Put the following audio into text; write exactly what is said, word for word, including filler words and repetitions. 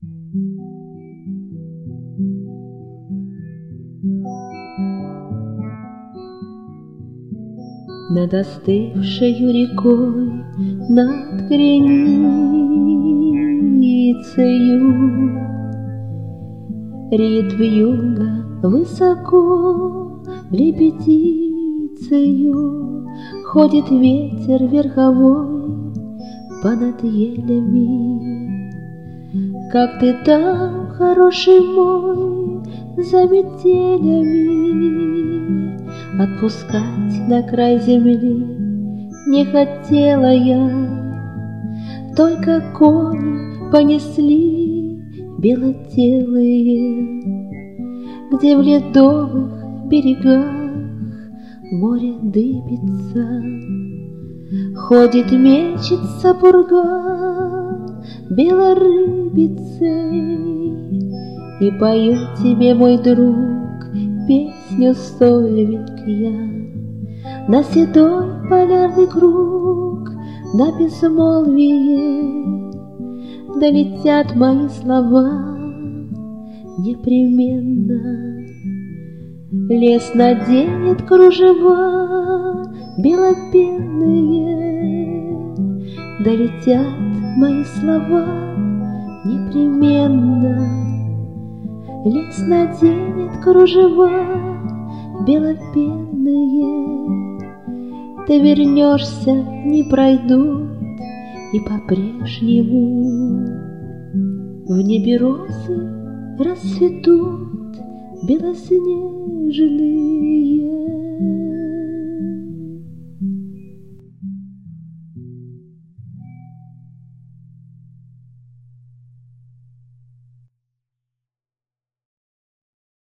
Над остывшею рекой, над границею, реет вьюга высоко репетицию, ходит ветер верховой понад елями. Как ты там, хороший мой, за метелями? Отпускать на край земли не хотела я, только кони понесли белотелые, где в ледовых берегах море дыбится. Ходит, мечется пурга белорыбицей, и пою тебе, мой друг, песню сольвик я. На седой полярный круг, на безмолвие долетят мои слова непременно. Лес наденет кружева белопенные, долетят мои слова непременно. Лес наденет кружева белопенные, ты вернешься, не пройдут, и по-прежнему в небе розы расцветут белоснежные.